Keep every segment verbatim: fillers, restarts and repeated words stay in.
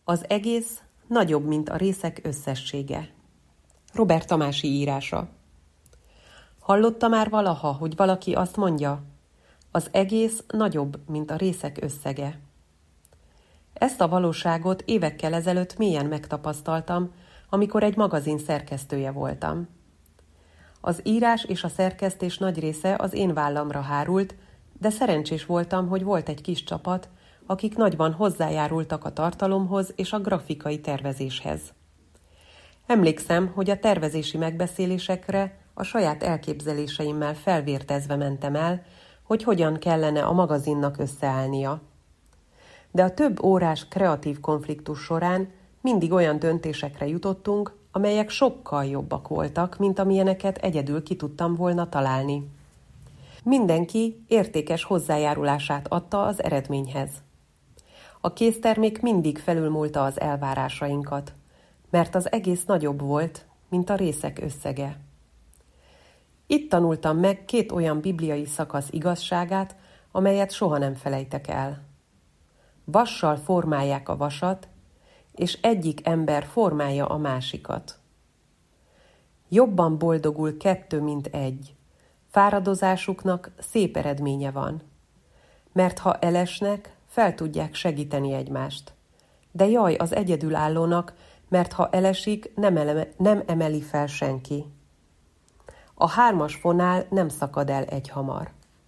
Az egész nagyobb, mint a részek összessége. Robert Tamási írása. Hallotta már valaha, hogy valaki azt mondja, az egész nagyobb, mint a részek összege? Ezt a valóságot évekkel ezelőtt mélyen megtapasztaltam, amikor egy magazin szerkesztője voltam. Az írás és a szerkesztés nagy része az én vállamra hárult, de szerencsés voltam, hogy volt egy kis csapat, akik nagyban hozzájárultak a tartalomhoz és a grafikai tervezéshez. Emlékszem, hogy a tervezési megbeszélésekre a saját elképzeléseimmel felvértezve mentem el, hogy hogyan kellene a magazinnak összeállnia. De a több órás kreatív konfliktus során mindig olyan döntésekre jutottunk, amelyek sokkal jobbak voltak, mint amilyeneket egyedül ki tudtam volna találni. Mindenki értékes hozzájárulását adta az eredményhez. A késztermék mindig felülmúlta az elvárásainkat, mert az egész nagyobb volt, mint a részek összege. Itt tanultam meg két olyan bibliai szakasz igazságát, amelyet soha nem felejtek el. Vassal formálják a vasat, és egyik ember formálja a másikat. Jobban boldogul kettő, mint egy. Fáradozásuknak szép eredménye van. Mert ha elesnek, fel tudják segíteni egymást. De jaj az egyedülállónak, mert ha elesik, nem, eleme, nem emeli fel senki. A hármas fonál nem szakad el egyhamar.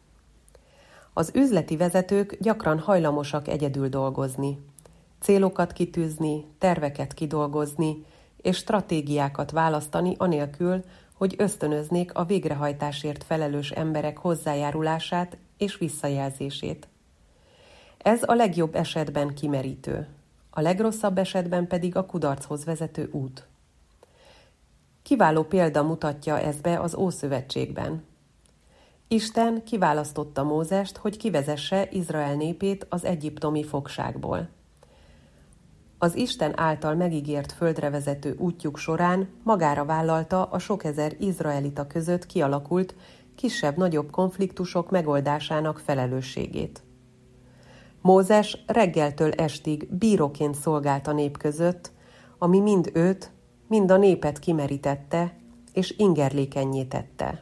Az üzleti vezetők gyakran hajlamosak egyedül dolgozni, célokat kitűzni, terveket kidolgozni és stratégiákat választani anélkül, hogy ösztönöznék a végrehajtásért felelős emberek hozzájárulását és visszajelzését. Ez a legjobb esetben kimerítő, a legrosszabb esetben pedig a kudarchoz vezető út. Kiváló példa mutatja ezt be az Ószövetségben. Isten kiválasztotta Mózest, hogy kivezesse Izrael népét az egyiptomi fogságból. Az Isten által megígért földre vezető útjuk során magára vállalta a sok ezer izraelita között kialakult kisebb-nagyobb konfliktusok megoldásának felelősségét. Mózes reggeltől estig bíróként szolgált a nép között, ami mind őt, mind a népet kimerítette és ingerlékennyé tette.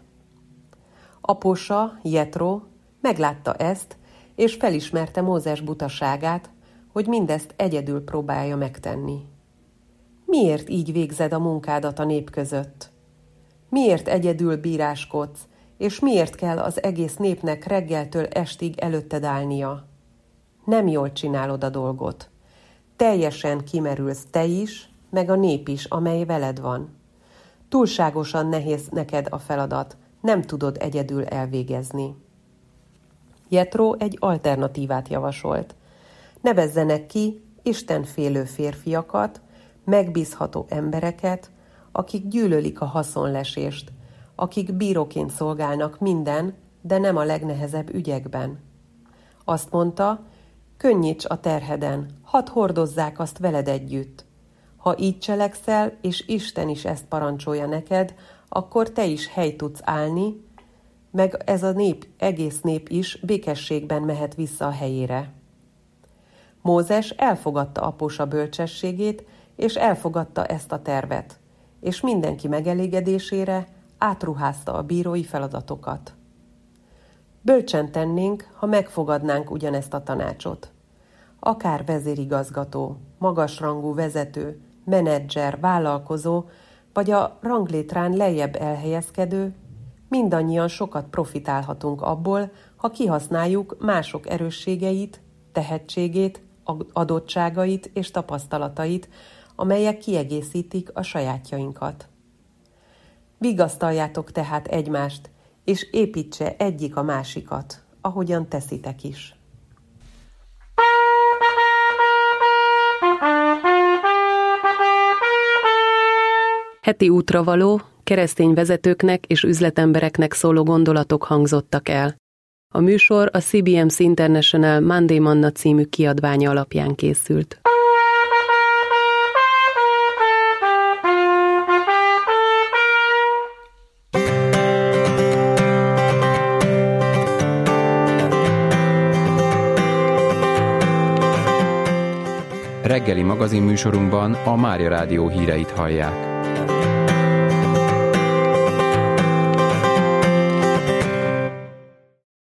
Apósa, Jetro meglátta ezt, és felismerte Mózes butaságát, hogy mindezt egyedül próbálja megtenni. Miért így végzed a munkádat a nép között? Miért egyedül bíráskodsz, és miért kell az egész népnek reggeltől estig előtted állnia? Nem jól csinálod a dolgot. Teljesen kimerülsz te is, meg a nép is, amely veled van. Túlságosan nehéz neked a feladat, nem tudod egyedül elvégezni. Jetro egy alternatívát javasolt. Nevezzenek ki istenfélő férfiakat, megbízható embereket, akik gyűlölik a haszonlesést, akik bíróként szolgálnak minden, de nem a legnehezebb ügyekben. Azt mondta, könnyíts a terheden, hadd hordozzák azt veled együtt. Ha így cselekszel, és Isten is ezt parancsolja neked, akkor te is hely tudsz állni, meg ez a nép, egész nép is békességben mehet vissza a helyére. Mózes elfogadta apósa bölcsességét, és elfogadta ezt a tervet, és mindenki megelégedésére átruházta a bírói feladatokat. Bölcsen tennénk, ha megfogadnánk ugyanezt a tanácsot. Akár vezérigazgató, magasrangú vezető, menedzser, vállalkozó, vagy a ranglétrán lejjebb elhelyezkedő, mindannyian sokat profitálhatunk abból, ha kihasználjuk mások erősségeit, tehetségét, adottságait és tapasztalatait, amelyek kiegészítik a sajátjainkat. Vigasztaljátok tehát egymást, és építse egyik a másikat, ahogyan teszitek is. Heti útravaló, keresztény vezetőknek és üzletembereknek szóló gondolatok hangzottak el. A műsor a cé bé em cé International Monday Manna című kiadványa alapján készült. Reggeli magazinműsorunkban a Mária Rádió híreit hallják.